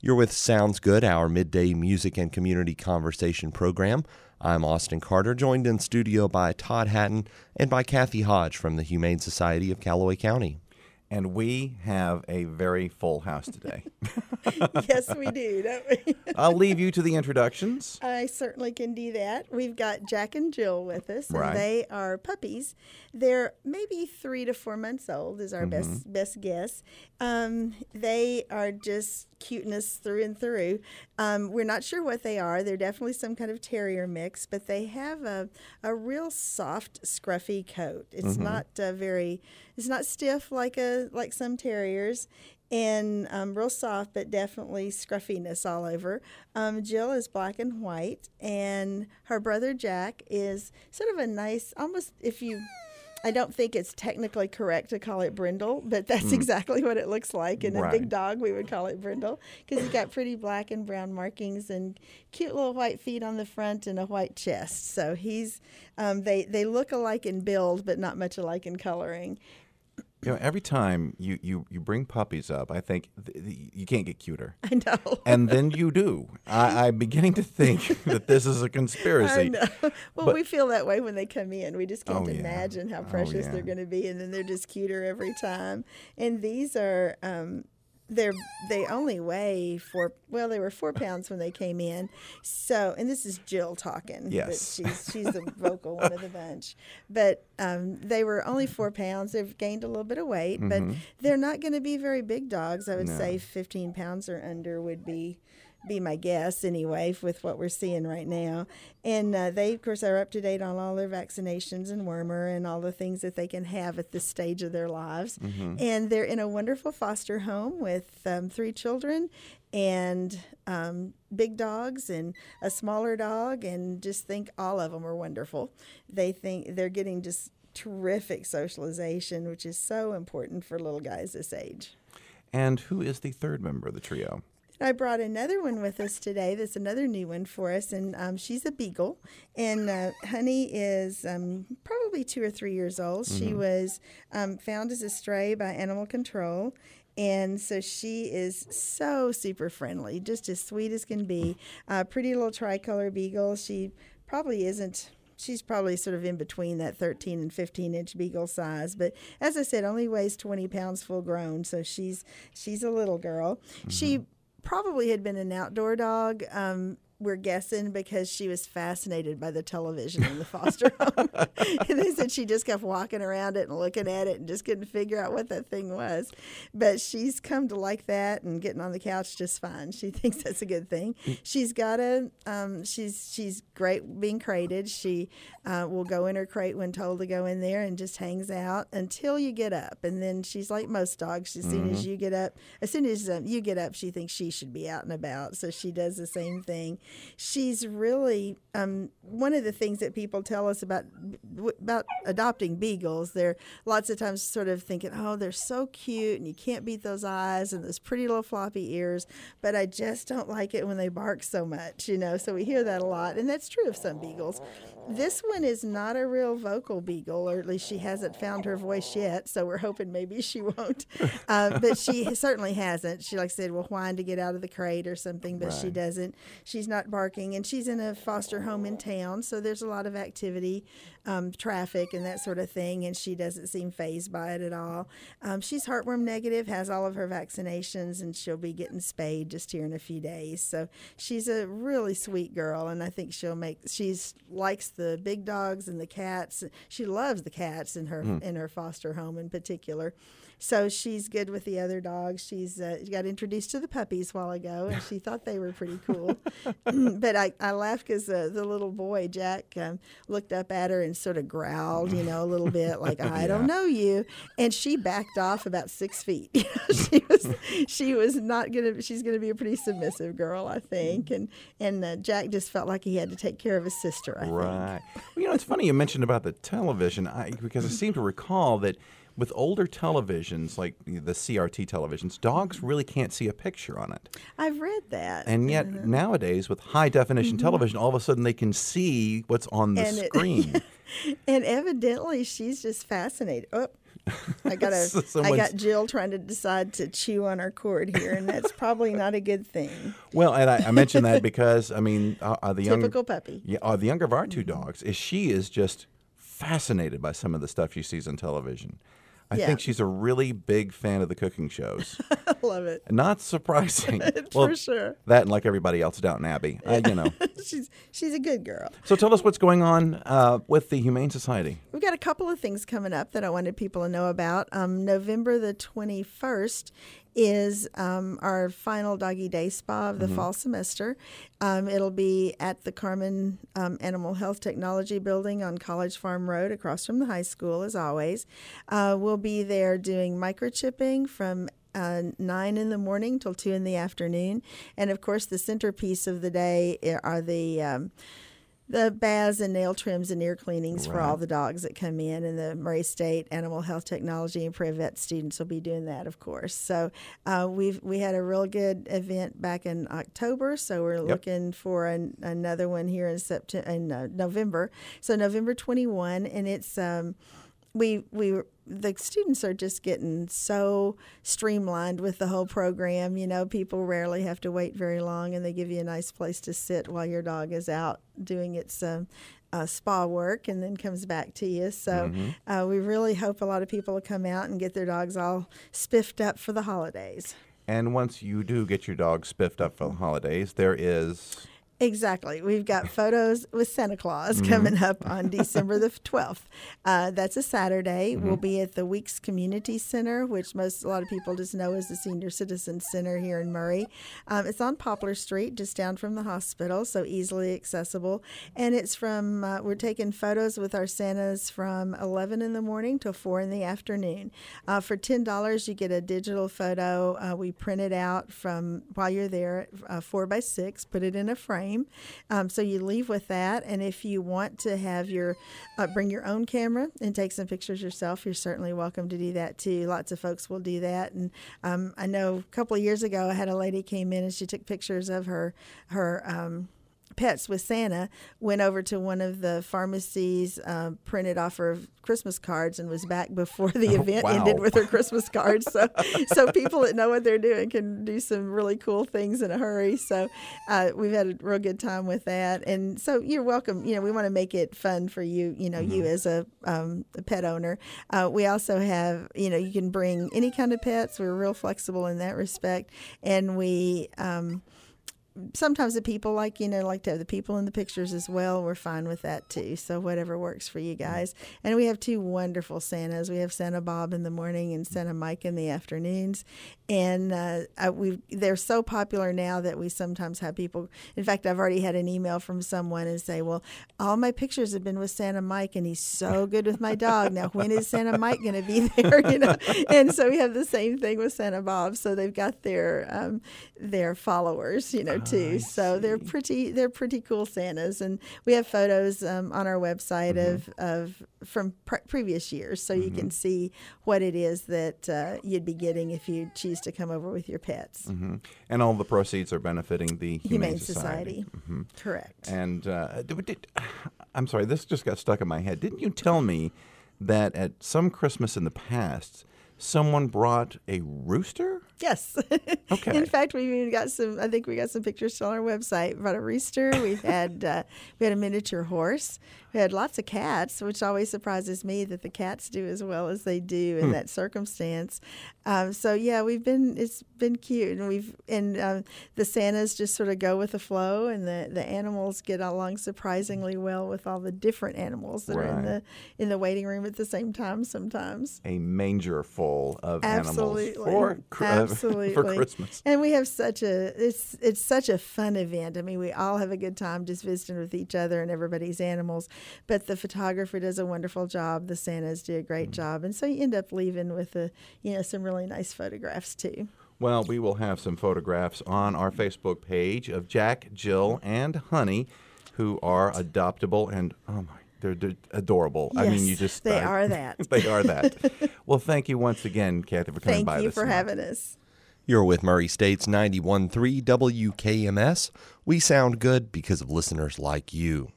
You're with Sounds Good, our midday music and community conversation program. I'm Austin Carter, joined in studio by Todd Hatton and by Kathy Hodge from the Humane Society of Callaway County. And we have a very full house today. Yes, we do, don't we? I'll leave you to the introductions. I certainly can do that. We've got Jack and Jill with us, and Right. they are puppies. They're maybe 3 to 4 months old is our best guess. They are just cuteness through and through. We're not sure what they are. They're definitely some kind of terrier mix, but they have a real soft, scruffy coat. It's not it's not stiff like some terriers, and real soft, but definitely scruffiness all over. Jill is black and white, and her brother Jack is sort of a nice, almost I don't think it's technically correct to call it brindle, but that's exactly what it looks like. And Right. a big dog, we would call it brindle, because he's got pretty black and brown markings and cute little white feet on the front and a white chest. So he's they look alike in build, but not much alike in coloring. You know, every time you bring puppies up, I think you can't get cuter. I know. And then you do. I'm beginning to think that this is a conspiracy. I know. Well, But- we feel that way when they come in. We just can't Oh, yeah. imagine how Oh, precious yeah. they're going to be, and then they're just cuter every time. And these are they only weigh they were 4 pounds when they came in. So, and this is Jill talking. Yes. But she's the vocal one of the bunch. But they were only 4 pounds. They've gained a little bit of weight, but they're not going to be very big dogs. I would No. say 15 pounds or under would be my guess anyway with what we're seeing right now. And they, of course, are up to date on all their vaccinations and wormer and all the things that they can have at this stage of their lives. And they're in a wonderful foster home with 3 children and big dogs and a smaller dog, and just think all of them are wonderful. They think they're getting just terrific socialization, which is so important for little guys this age. And who is the third member of the trio? I brought another one with us today. That's another new one for us, and she's a beagle. And Honey is probably 2 or 3 years old. She was found as a stray by animal control, and so she is so super friendly, just as sweet as can be. Pretty little tricolor beagle. She probably isn't. She's probably sort of in between that 13 and 15-inch beagle size. But as I said, only weighs 20 pounds full grown, so she's a little girl. She probably had been an outdoor dog, we're guessing, because she was fascinated by the television in the foster home. And they said she just kept walking around it and looking at it and just couldn't figure out what that thing was. But she's come to like that and getting on the couch just fine. She thinks that's a good thing. She's got she's great being crated. She will go in her crate when told to go in there and just hangs out until you get up. And then she's like most dogs. As soon as you get up, she thinks she should be out and about. So she does the same thing. She's really one of the things that people tell us about adopting beagles. They're lots of times sort of thinking, oh, they're so cute and you can't beat those eyes and those pretty little floppy ears, but I just don't like it when they bark so much, So we hear that a lot, and that's true of some beagles. This one is not a real vocal beagle, or at least she hasn't found her voice yet, so we're hoping maybe she won't. But she certainly hasn't. She, like I said, will whine to get out of the crate or something, but she doesn't. She's not barking, and she's in a foster home in town, so there's a lot of activity, traffic and that sort of thing, and she doesn't seem fazed by it at all. She's heartworm negative, has all of her vaccinations, and she'll be getting spayed just here in a few days. So she's a really sweet girl, and I think she likes the big dogs and the cats. She loves the cats in her foster home in particular. So she's good with the other dogs. She's got introduced to the puppies a while ago, and she thought they were pretty cool. But I laughed because the little boy, Jack, looked up at her and sort of growled, a little bit like, I don't know you. And she backed off about 6 feet. She's going to be a pretty submissive girl, I think. And Jack just felt like he had to take care of his sister, I think. Right. Well, it's funny you mentioned about the television, because I seem to recall that with older televisions, like the CRT televisions, dogs really can't see a picture on it. I've read that. And yet nowadays, with high-definition television, all of a sudden they can see what's on the screen. And evidently, she's just fascinated. Oh, I got Jill trying to decide to chew on our cord here, and that's probably not a good thing. Well, and I mentioned that because, I mean, typical puppy. Yeah, the younger of our two dogs, she is just fascinated by some of the stuff she sees on television. I think she's a really big fan of the cooking shows. I love it. Not surprising. For sure. That and like everybody else, Downton Abbey. She's a good girl. So tell us what's going on with the Humane Society. We've got a couple of things coming up that I wanted people to know about. November the 21st is our final Doggy Day Spa of the fall semester. It'll be at the Carmen Animal Health Technology Building on College Farm Road across from the high school, as always. We'll be there doing microchipping from 9 in the morning till 2 in the afternoon. And, of course, the centerpiece of the day are the baths and nail trims and ear cleanings for all the dogs that come in, and the Murray State Animal Health Technology and Pre-Vet students will be doing that, of course. So we had a real good event back in October, so we're looking for another one here in November. So November 21, and it's the students are just getting so streamlined with the whole program. You know, people rarely have to wait very long, and they give you a nice place to sit while your dog is out doing its spa work and then comes back to you. So we really hope a lot of people will come out and get their dogs all spiffed up for the holidays. And once you do get your dog spiffed up for the holidays, there is... Exactly. We've got photos with Santa Claus coming up on December the 12th. That's a Saturday. We'll be at the Weeks Community Center, which a lot of people just know as the Senior Citizen Center here in Murray. It's on Poplar Street, just down from the hospital, so easily accessible. And it's from, we're taking photos with our Santas from 11 in the morning till 4 in the afternoon. For $10, you get a digital photo. We print it out from while you're there, 4x6, put it in a frame. So you leave with that, and if you want to have bring your own camera and take some pictures yourself, you're certainly welcome to do that too. Lots of folks will do that, and I know a couple of years ago I had a lady came in and she took pictures of her pets with Santa, went over to one of the pharmacies, printed off her Christmas cards, and was back before the event ended with her Christmas cards. So people that know what they're doing can do some really cool things in a hurry. So we've had a real good time with that. And so you're welcome. You know, we want to make it fun for you, you as a pet owner. We also have, you can bring any kind of pets. We're real flexible in that respect. And we... sometimes the people like to have the people in the pictures as well. We're fine with that too. So whatever works for you guys. And we have two wonderful Santas. We have Santa Bob in the morning and Santa Mike in the afternoons. And they're so popular now that we sometimes have people. In fact, I've already had an email from someone and say, "Well, all my pictures have been with Santa Mike, and he's so good with my dog. Now, when is Santa Mike going to be there?" And so we have the same thing with Santa Bob. So they've got their followers, too. So they're pretty cool Santas, and we have photos on our website of from previous years, so you can see what it is that you'd be getting if you choose to come over with your pets. And all the proceeds are benefiting the Humane Society. Correct. And I'm sorry, this just got stuck in my head. Didn't you tell me that at some Christmas in the past, someone brought a rooster? Yes. Okay. In fact, we even got some. I think we got some pictures on our website. We brought a rooster. We had a miniature horse. We had lots of cats, which always surprises me that the cats do as well as they do in that circumstance. So yeah, it's been cute, and the Santas just sort of go with the flow, and the animals get along surprisingly well with all the different animals that are in the waiting room at the same time. Sometimes a manger full of absolutely animals for Christmas, and we have it's such a fun event. I mean, we all have a good time just visiting with each other and everybody's animals. But the photographer does a wonderful job. The Santas do a great job, and so you end up leaving with some really nice photographs too. Well, we will have some photographs on our Facebook page of Jack, Jill, and Honey, who are adoptable, and they're adorable. Yes, I mean, they are that. They are that. Well, thank you once again, Kathy, for coming by. Thank you for month. having us. You're with Murray State's 91.3 WKMS. We sound good because of listeners like you.